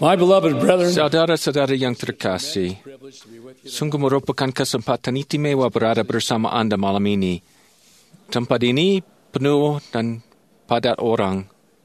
My beloved brethren, Saudara-saudara yang terkasih, sungguh merupakan kesempatan istimewa berada bersama Anda malam ini. Tempat ini penuh dan padat orang.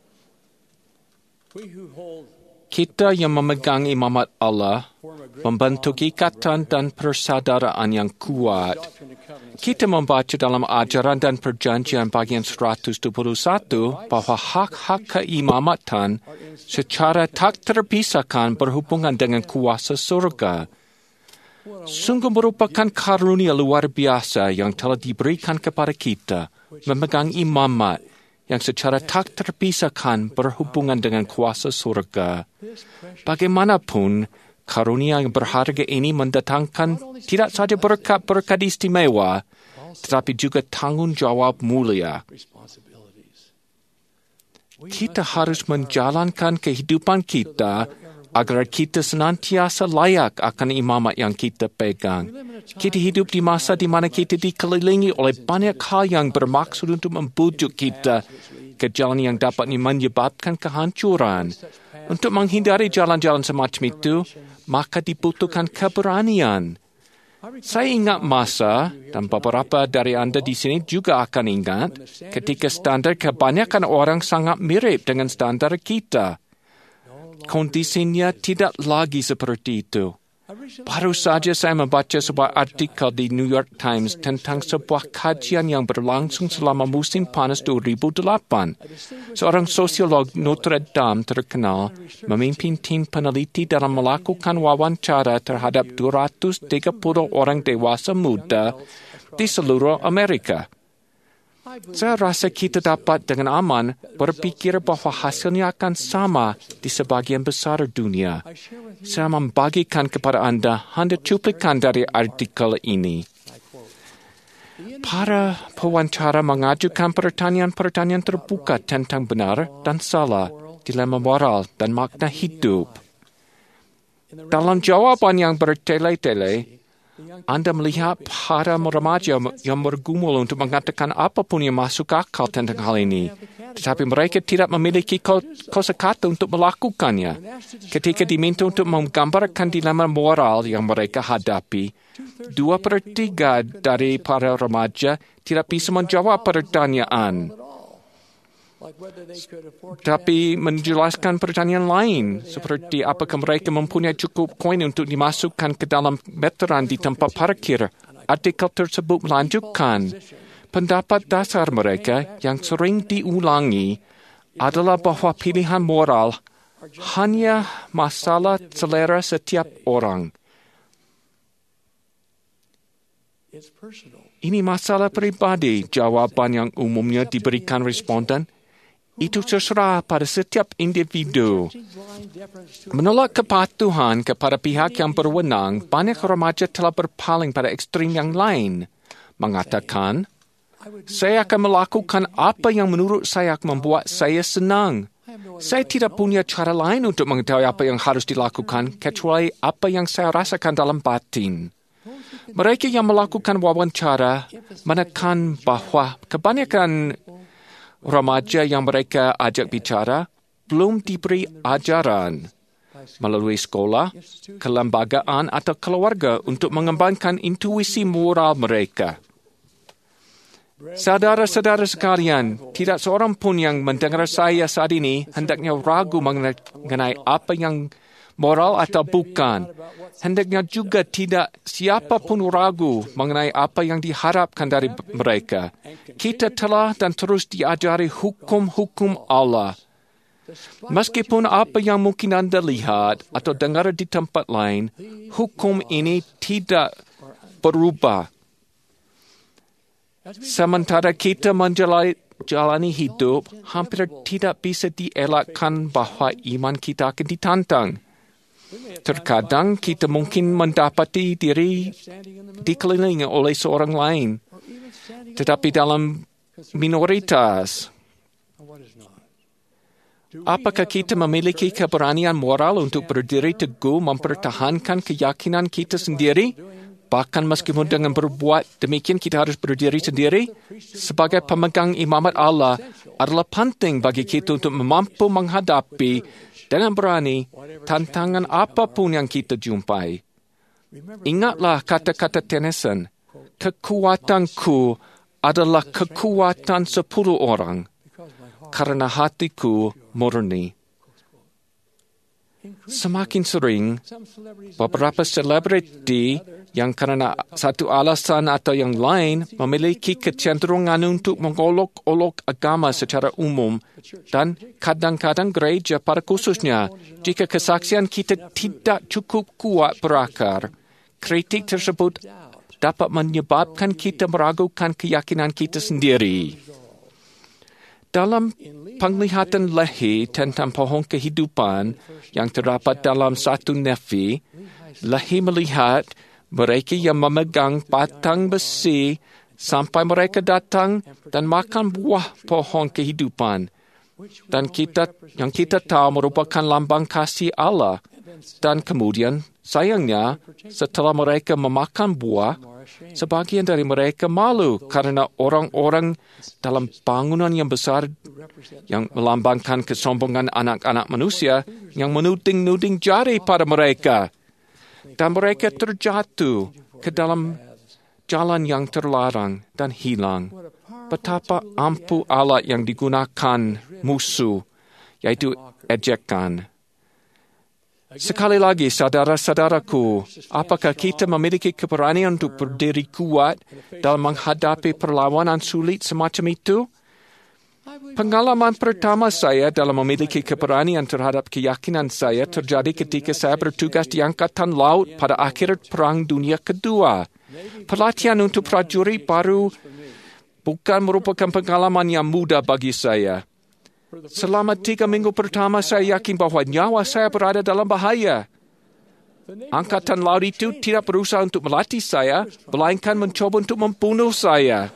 Kita yang memegang imamat Allah membentuk ikatan dan persaudaraan yang kuat. Kita membaca dalam ajaran dan perjanjian bagian 121 bahwa hak-hak keimamatan secara tak terpisahkan berhubungan dengan kuasa surga. Sungguh merupakan karunia luar biasa yang telah diberikan kepada kita memegang imamat yang secara tak terpisahkan berhubungan dengan kuasa surga. Bagaimanapun, karunia yang berharga ini mendatangkan tidak saja berkat-berkat istimewa, tetapi juga tanggungjawab mulia. Kita harus menjalankan kehidupan kita agar kita senantiasa layak akan imamat yang kita pegang. Kita hidup di masa di mana kita dikelilingi oleh banyak hal yang bermaksud untuk membujuk kita ke jalan yang dapat menyebabkan kehancuran. Untuk menghindari jalan-jalan semacam itu, maka dibutuhkan keberanian. Saya ingat masa, dan beberapa dari Anda di sini juga akan ingat, ketika standar kebanyakan orang sangat mirip dengan standar kita. Kondisinya tidak lagi seperti itu. Baru saja saya membaca sebuah artikel di New York Times tentang sebuah kajian yang berlangsung selama musim panas 2008. Seorang sosiolog Notre Dame terkenal memimpin tim peneliti dalam melakukan wawancara terhadap 230 orang dewasa muda di seluruh Amerika. Saya rasa kita dapat dengan aman berpikir bahwa hasilnya akan sama di sebagian besar dunia. Saya membagikan kepada Anda cuplikan dari artikel ini. Para pewawancara mengajukan pertanyaan-pertanyaan terbuka tentang benar dan salah, dilema moral dan makna hidup. Dalam jawaban yang bertele-tele, Anda melihat para remaja yang bergumul untuk mengatakan apapun yang masuk akal tentang hal ini. Tetapi mereka tidak memiliki kosakata untuk melakukannya. Ketika diminta untuk menggambarkan dilema moral yang mereka hadapi, 2/3 dari para remaja tidak bisa menjawab pertanyaan. Tapi menjelaskan pertanyaan lain, seperti apakah mereka mempunyai cukup koin untuk dimasukkan ke dalam meteran di tempat parkir. Artikel tersebut melanjutkan, pendapat dasar mereka yang sering diulangi adalah bahwa pilihan moral hanya masalah selera setiap orang. Ini masalah pribadi, jawaban yang umumnya diberikan responden. Itu terserah pada setiap individu. Menolak kepatuhan kepada pihak yang berwenang, banyak remaja telah berpaling pada ekstrim yang lain. Mengatakan, saya akan melakukan apa yang menurut saya membuat saya senang. Saya tidak punya cara lain untuk mengetahui apa yang harus dilakukan, kecuali apa yang saya rasakan dalam batin. Mereka yang melakukan wawancara menekan bahwa kebanyakan remaja yang mereka ajak bicara belum diberi ajaran melalui sekolah, kelembagaan atau keluarga untuk mengembangkan intuisi moral mereka. Saudara-saudara sekalian, tidak seorang pun yang mendengar saya saat ini hendaknya ragu mengenai apa yang moral atau bukan. Hendaknya juga tidak siapapun ragu mengenai apa yang diharapkan dari mereka. Kita telah dan terus diajari hukum-hukum Allah. Meskipun apa yang mungkin Anda lihat atau dengar di tempat lain, hukum ini tidak berubah. Sementara kita menjalani hidup, hampir tidak bisa dielakkan bahwa iman kita akan ditantang. Terkadang kita mungkin mendapati diri dikelilingi oleh seorang lain, tetapi dalam minoritas. Apakah kita memiliki keberanian moral untuk berdiri teguh mempertahankan keyakinan kita sendiri? Bahkan meskipun dengan berbuat demikian kita harus berdiri sendiri, sebagai pemegang imamat Allah adalah penting bagi kita untuk mampu menghadapi dengan berani tantangan apapun yang kita jumpai. Ingatlah kata-kata Tennyson, kekuatanku adalah kekuatan 10 orang, karena hatiku murni. Semakin sering, beberapa selebriti yang karena satu alasan atau yang lain memiliki kecenderungan untuk mengolok-olok agama secara umum dan kadang-kadang gereja pada khususnya, jika kesaksian kita tidak cukup kuat berakar, kritik tersebut dapat menyebabkan kita meragukan keyakinan kita sendiri. Dalam penglihatan Lehi tentang pohon kehidupan yang terdapat dalam 1 Nefi, Lehi melihat mereka yang memegang batang besi sampai mereka datang dan makan buah pohon kehidupan. Dan yang kita tahu merupakan lambang kasih Allah. Dan kemudian, sayangnya, setelah mereka memakan buah, sebagian dari mereka malu karena orang-orang dalam bangunan yang besar yang melambangkan kesombongan anak-anak manusia yang menuding-nuding jari pada mereka. Dan mereka terjatuh ke dalam jalan yang terlarang dan hilang. Betapa ampuh alat yang digunakan musuh, yaitu ejekan. Sekali lagi, saudara-saudaraku, apakah kita memiliki keberanian untuk berdiri kuat dalam menghadapi perlawanan sulit semacam itu? Pengalaman pertama saya dalam memiliki keberanian terhadap keyakinan saya terjadi ketika saya bertugas di Angkatan Laut pada akhir Perang Dunia Kedua. Pelatihan untuk prajurit baru bukan merupakan pengalaman yang mudah bagi saya. Selama 3 minggu pertama saya yakin bahawa nyawa saya berada dalam bahaya. Angkatan Laut itu tidak berusaha untuk melatih saya, melainkan mencoba untuk membunuh saya.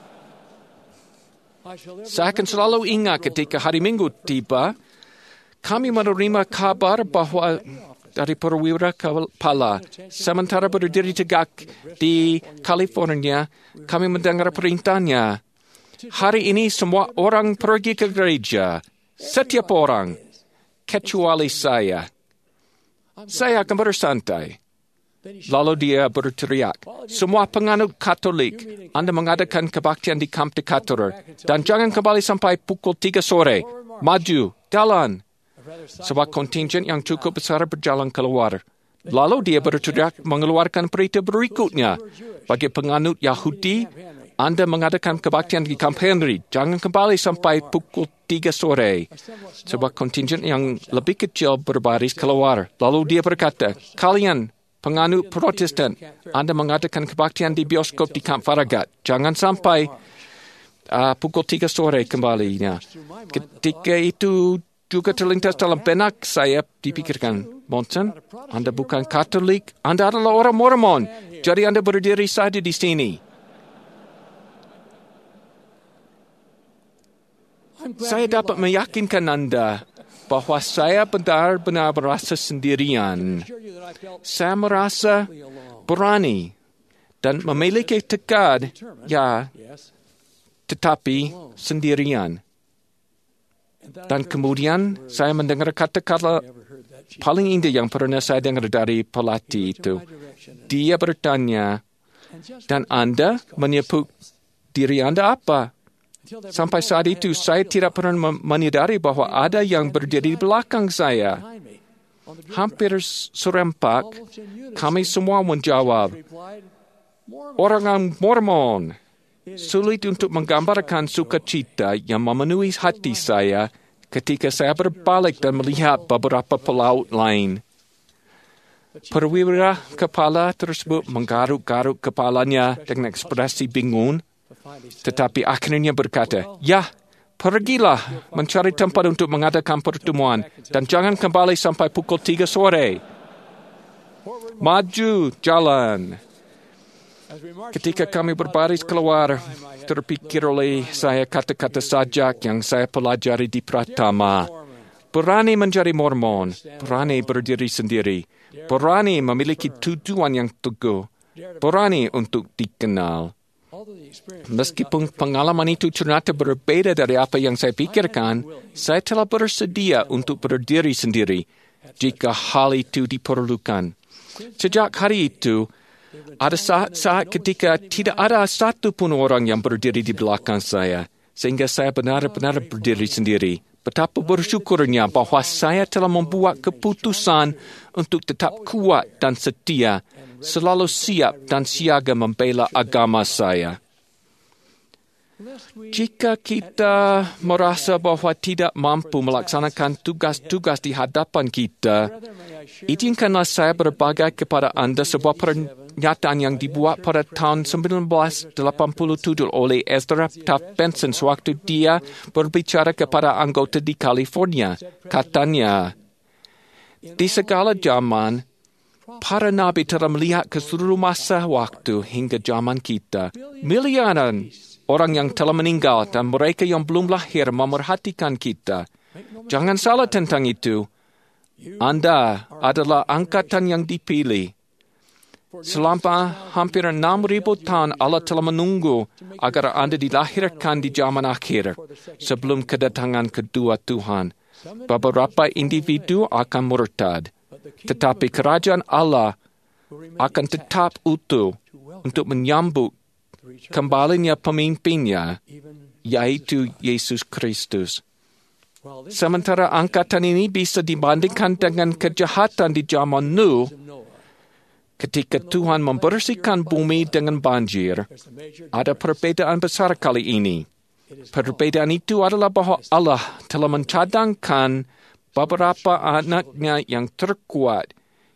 Saya akan selalu ingat ketika hari Minggu tiba, kami menerima kabar bahawa dari perwira kepala, sementara berdiri tegak di California, kami mendengar perintahnya. Hari ini semua orang pergi ke gereja. Setiap orang, kecuali saya. Saya akan bersantai. Lalu dia berteriak, semua penganut Katolik, Anda mengadakan kebaktian di Camp Decatur, dan jangan kembali sampai pukul 3 sore. Maju, jalan. Sebuah kontingen yang cukup besar berjalan keluar. Lalu dia berteriak mengeluarkan perintah berikutnya. Bagi penganut Yahudi, Anda mengadakan kebaktian di Camp Henry, jangan kembali sampai pukul 3 sore. Sebuah kontingen yang lebih kecil berbaris keluar. Lalu dia berkata, kalian penganut Protestan, Anda mengadakan kebaktian di bioskop di Camp Farragut. Jangan sampai pukul 3 sore kembalinya. Ketika itu juga terlintas dalam benak saya dipikirkan, Monson, Anda bukan Katolik, Anda adalah orang Mormon. Jadi Anda berdiri saja di sini. Saya dapat meyakinkan Anda bahawa saya benar-benar merasa sendirian. Saya merasa berani dan memiliki tekad, ya, tetapi sendirian. Dan kemudian saya mendengar kata-kata paling indah yang pernah saya dengar dari pelatih itu. Dia bertanya, dan Anda menyebut diri Anda apa? Sampai saat itu, saya tidak pernah menyadari bahawa ada yang berdiri di belakang saya. Hampir serempak, kami semua menjawab, orang Mormon. Sulit untuk menggambarkan sukacita yang memenuhi hati saya ketika saya berbalik dan melihat beberapa pelaut lain. Perwira kepala tersebut menggaruk-garuk kepalanya dengan ekspresi bingung, tetapi akhirnya berkata, ya, pergilah mencari tempat untuk mengadakan pertemuan dan jangan kembali sampai pukul 3 sore. Maju, jalan. Ketika kami berbaris keluar, terpikir oleh saya kata-kata sajak yang saya pelajari di Pratama. Berani menjadi Mormon, berani berdiri sendiri, berani memiliki tujuan yang teguh, berani untuk dikenal. Meskipun pengalaman itu ternyata berbeda dari apa yang saya pikirkan, saya telah bersedia untuk berdiri sendiri jika hal itu diperlukan. Sejak hari itu, ada saat-saat ketika tidak ada satu pun orang yang berdiri di belakang saya, sehingga saya benar-benar berdiri sendiri. Betapa bersyukurnya bahwa saya telah membuat keputusan untuk tetap kuat dan setia, selalu siap dan siaga membela agama saya. Jika kita merasa bahwa tidak mampu melaksanakan tugas-tugas di hadapan kita, izinkanlah saya berbagi kepada anda sebuah pernyataan yang dibuat pada tahun 1987 oleh Ezra Taft Benson sewaktu dia berbicara kepada anggota di California. Katanya, di segala zaman, para nabi telah melihat ke seluruh masa waktu hingga zaman kita. Miliaran orang yang telah meninggal dan mereka yang belum lahir memerhatikan kita. Jangan salah tentang itu. Anda adalah angkatan yang dipilih. Selama hampir 6,000 tahun Allah telah menunggu agar Anda dilahirkan di zaman akhir sebelum kedatangan kedua Tuhan. Beberapa individu akan murtad, tetapi kerajaan Allah akan tetap utuh untuk menyambut kembalinya pemimpinnya, yaitu Yesus Kristus. Sementara angkatan ini bisa dibandingkan dengan kejahatan di zaman Nuh, ketika Tuhan membersihkan bumi dengan banjir, ada perbedaan besar kali ini. Perbedaan itu adalah bahwa Allah telah mencadangkan beberapa anaknya yang terkuat,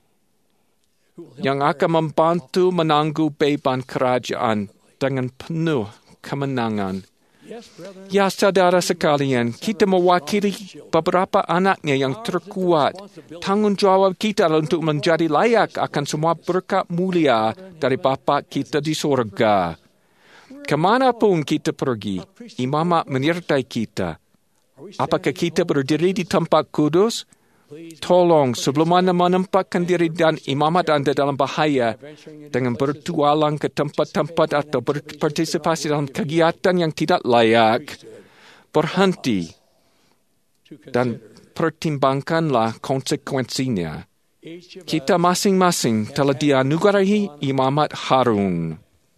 yang akan membantu menanggung beban kerajaan dengan penuh kemenangan. Ya, saudara sekalian, kita mewakili beberapa anaknya yang terkuat. Tanggungjawab kita untuk menjadi layak akan semua berkat mulia dari Bapa kita di surga. Kemanapun kita pergi, imamat menyertai kita. Apakah kita berdiri di tempat kudus? Tolong, sebelum Anda menempatkan diri dan imamat Anda dalam bahaya dengan bertualang ke tempat-tempat atau berpartisipasi dalam kegiatan yang tidak layak, berhenti dan pertimbangkanlah konsekuensinya. Kita masing-masing telah dianugerahi imamat Harun.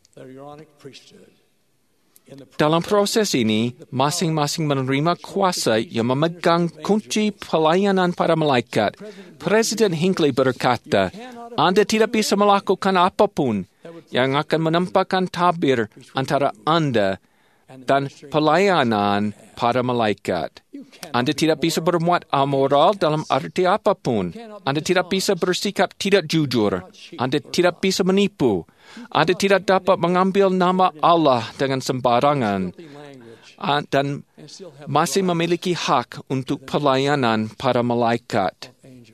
Dalam proses ini, masing-masing menerima kuasa yang memegang kunci pelayanan para malaikat. Presiden Hinckley berkata, Anda tidak bisa melakukan apapun yang akan menempatkan tabir antara Anda dan pelayanan para malaikat. Anda tidak bisa berbuat amoral dalam arti apapun. Anda tidak bisa bersikap tidak jujur. Anda tidak bisa menipu. Anda tidak dapat mengambil nama Allah dengan sembarangan dan masih memiliki hak untuk pelayanan para malaikat.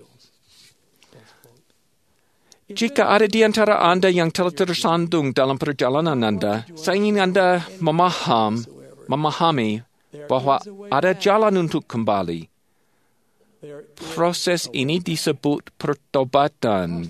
Jika ada di antara Anda yang telah tersandung dalam perjalanan Anda, saya ingin Anda memahami bahwa ada jalan untuk kembali. Proses ini disebut pertobatan.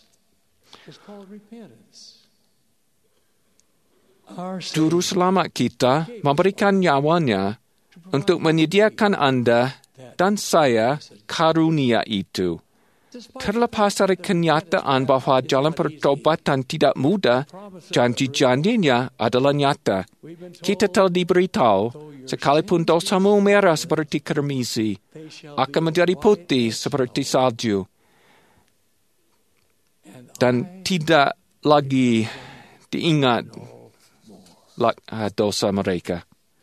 Juru selamat kita memberikan nyawanya untuk menyediakan Anda dan saya karunia itu. Terlepas dari kenyataan bahwa jalan pertobatan tidak mudah, janji-janjinya adalah nyata. Kita telah diberitahu, sekalipun dosamu merah seperti kermisi, akan menjadi putih seperti salju, dan tidak lagi diingat dosa mereka.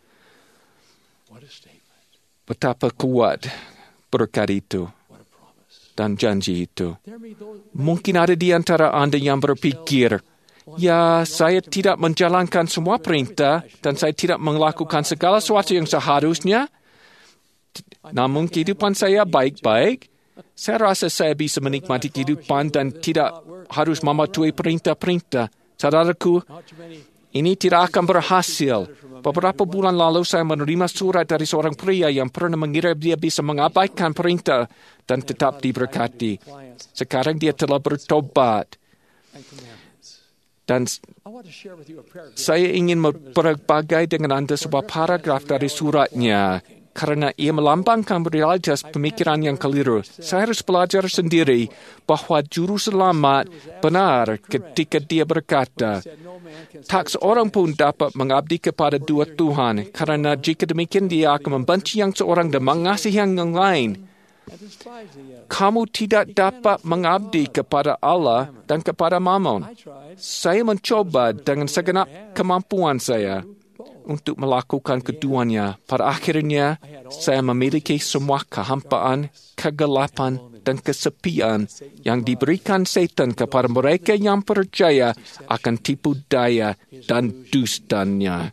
Betapa kuat berkat itu dan janji itu. Mungkin ada di antara Anda yang berpikir, ya, saya tidak menjalankan semua perintah dan saya tidak melakukan segala sesuatu yang seharusnya. Namun kehidupan saya baik-baik. Saya rasa saya bisa menikmati kehidupan dan tidak harus mematuhi perintah-perintah. Saudaraku, ini tidak akan berhasil. Beberapa bulan lalu saya menerima surat dari seorang pria yang pernah mengira dia bisa mengabaikan perintah dan tetap diberkati. Sekarang dia telah bertobat. Dan saya ingin berbagi dengan Anda sebuah paragraf dari suratnya karena ia melambangkan realitas pemikiran yang keliru. Saya harus belajar sendiri bahwa juru selamat benar ketika dia berkata, tak seorang pun dapat mengabdi kepada dua Tuhan, karena jika demikian dia akan membenci yang seorang dan mengasihi yang lain. Kamu tidak dapat mengabdi kepada Allah dan kepada Mammon. Saya mencoba dengan segenap kemampuan saya untuk melakukan keduanya. Pada akhirnya, saya memiliki semua kehampaan, kegelapan, dan kesepian yang diberikan setan kepada mereka yang percaya akan tipu daya dan dustanya.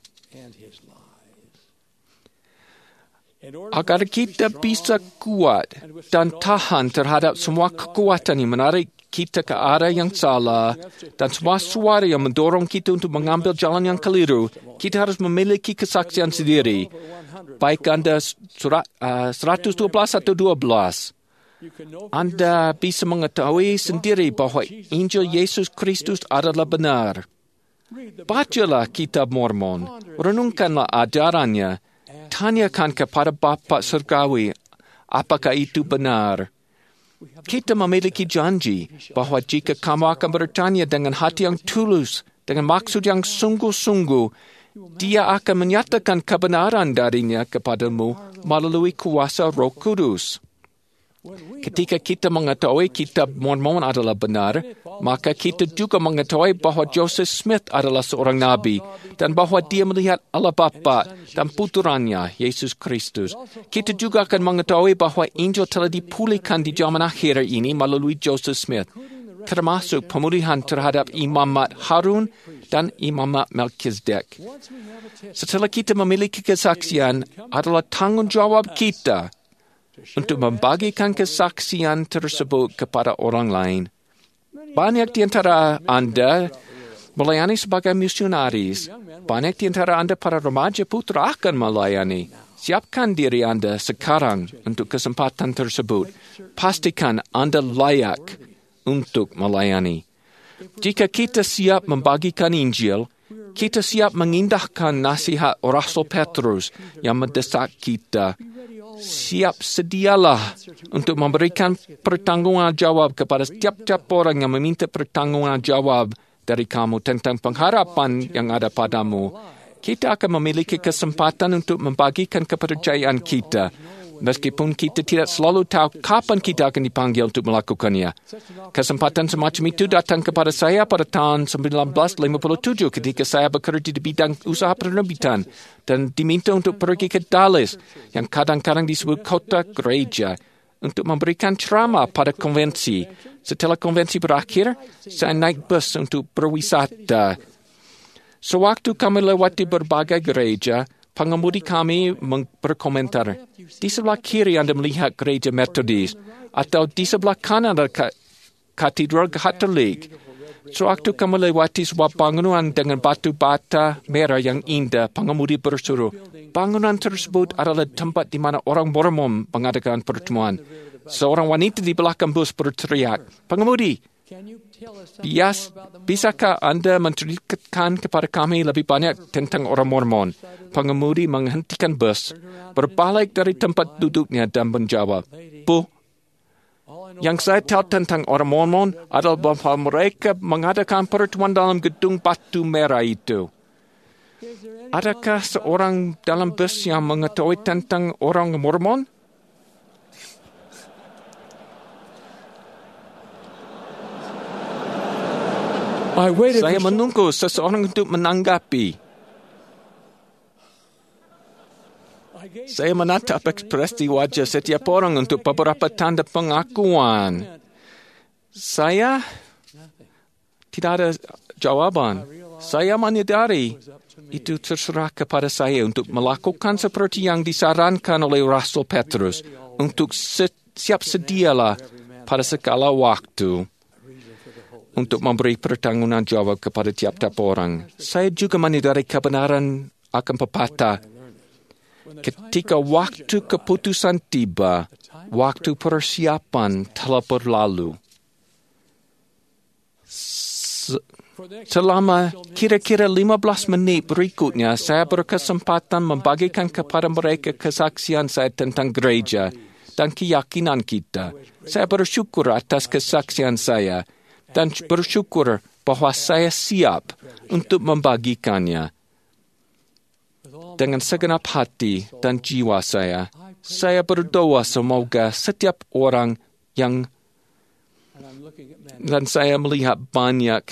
Agar kita bisa kuat dan tahan terhadap semua kekuatan yang menarik kita ke arah yang salah dan semua suara yang mendorong kita untuk mengambil jalan yang keliru, kita harus memiliki kesaksian sendiri. Baik Anda surat 112 atau 12. Anda bisa mengetahui sendiri bahwa Injil Yesus Kristus adalah benar. Bacalah kitab Mormon, renungkanlah ajarannya, tanyakan kepada Bapa Surgawi apakah itu benar. Kita memiliki janji bahwa jika kamu akan bertanya dengan hati yang tulus, dengan maksud yang sungguh-sungguh, Dia akan menyatakan kebenaran darinya kepadamu melalui kuasa Roh Kudus. Ketika kita mengetahui kitab Mormon adalah benar, maka kita juga mengetahui bahwa Joseph Smith adalah seorang nabi dan bahwa dia melihat Allah Bapa dan putranya, Yesus Kristus. Kita juga akan mengetahui bahwa Injil telah dipulihkan di zaman akhir ini melalui Joseph Smith, termasuk pemulihan terhadap Imamat Harun dan Imamat Melkizedek. Setelah kita memiliki kesaksian, adalah tanggungjawab kita untuk membagikan kesaksian tersebut kepada orang lain. Banyak di antara Anda melayani sebagai misionaris. Banyak di antara Anda para remaja putra akan melayani. Siapkan diri Anda sekarang untuk kesempatan tersebut. Pastikan Anda layak untuk melayani. Jika kita siap membagikan Injil, kita siap mengindahkan nasihat Rasul Petrus yang mendesak kita. Siap sedialah untuk memberikan pertanggungjawab kepada setiap orang yang meminta pertanggungjawab dari kamu tentang pengharapan yang ada padamu. Kita akan memiliki kesempatan untuk membagikan kepercayaan kita, meskipun kita tidak selalu tahu kapan kita akan dipanggil untuk melakukannya. Kesempatan semacam itu datang kepada saya pada tahun 1957 ketika saya bekerja di bidang usaha penerbitan dan diminta untuk pergi ke Dallas, yang kadang-kadang disebut kota gereja, untuk memberikan ceramah pada konvensi. Setelah konvensi berakhir, saya naik bus untuk berwisata. Sewaktu kami lewati berbagai gereja, pengemudi kami berkomentar, di sebelah kiri Anda melihat gereja Metodis, atau di sebelah kanan ada katedral Katolik. Sewaktu kami lewati sebuah bangunan dengan batu bata merah yang indah, pengemudi berseru, bangunan tersebut adalah tempat di mana orang Mormon mengadakan pertemuan. Seorang wanita di belakang bus berteriak, pengemudi, bisakah Anda menceritakan kepada kami lebih banyak tentang orang Mormon? Pengemudi menghentikan bus, berbalik dari tempat duduknya dan menjawab, Bu, yang saya tahu tentang orang Mormon adalah bahwa mereka mengadakan pertemuan dalam gedung batu merah itu. Adakah seorang dalam bus yang mengetahui tentang orang Mormon? Saya menunggu seseorang untuk menanggapi. Saya menatap ekspresi wajah setiap orang untuk beberapa tanda pengakuan. Saya tidak ada jawaban. Saya menyadari itu terserah kepada saya untuk melakukan seperti yang disarankan oleh Rasul Petrus, untuk siap sedialah pada segala waktu untuk memberi pertanggungjawab kepada tiap-tiap orang. Saya juga menyadari kebenaran akan pepatah, ketika waktu keputusan tiba, waktu persiapan telah berlalu. Selama kira-kira 15 menit berikutnya, saya berkesempatan membagikan kepada mereka kesaksian saya tentang gereja dan keyakinan kita. Saya bersyukur atas kesaksian saya dan bersyukur bahwa saya siap untuk membagikannya. Dengan segenap hati dan jiwa saya berdoa semoga setiap orang yang, dan saya melihat banyak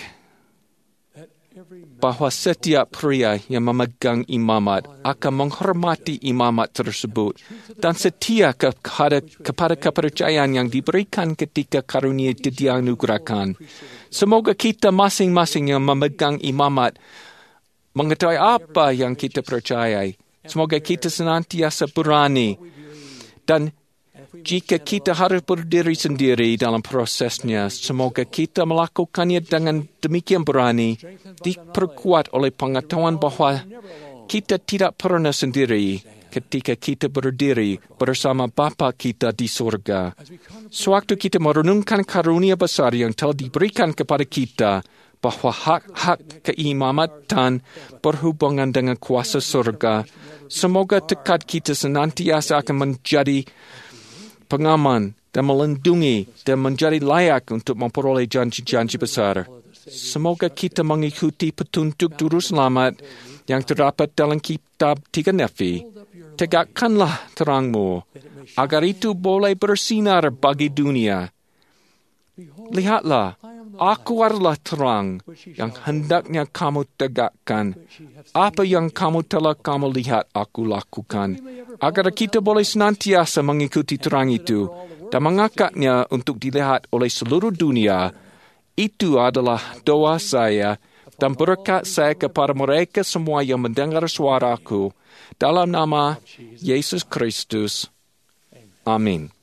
bahwa setiap pria yang memegang imamat akan menghormati imamat tersebut dan setia kepada kepercayaan yang diberikan ketika karunia itu dianugerahkan. Semoga kita masing-masing yang memegang imamat mengetahui apa yang kita percayai. Semoga kita senantiasa berani. Dan jika kita harus berdiri sendiri dalam prosesnya, semoga kita melakukannya dengan demikian berani, diperkuat oleh pengetahuan bahwa kita tidak pernah sendiri ketika kita berdiri bersama Bapa kita di surga. Sewaktu kita merenungkan karunia besar yang telah diberikan kepada kita, bahwa hak-hak keimamatan berhubungan dengan kuasa surga, semoga tekad kita senantiasa akan menjadi pengaman dan melindungi dan menjadi layak untuk memperoleh janji-janji besar. Semoga kita mengikuti petunjuk juru selamat yang terdapat dalam kitab 3 Nefi. Tegakkanlah terangmu, agar itu boleh bersinar bagi dunia. Lihatlah, aku adalah terang yang hendaknya kamu tegakkan. Apa yang kamu telah lihat aku lakukan, agar kita boleh senantiasa mengikuti terang itu dan mengangkatnya untuk dilihat oleh seluruh dunia. Itu adalah doa saya dan berkat saya kepada mereka semua yang mendengar suaraku. Dalam nama Yesus Kristus. Amin.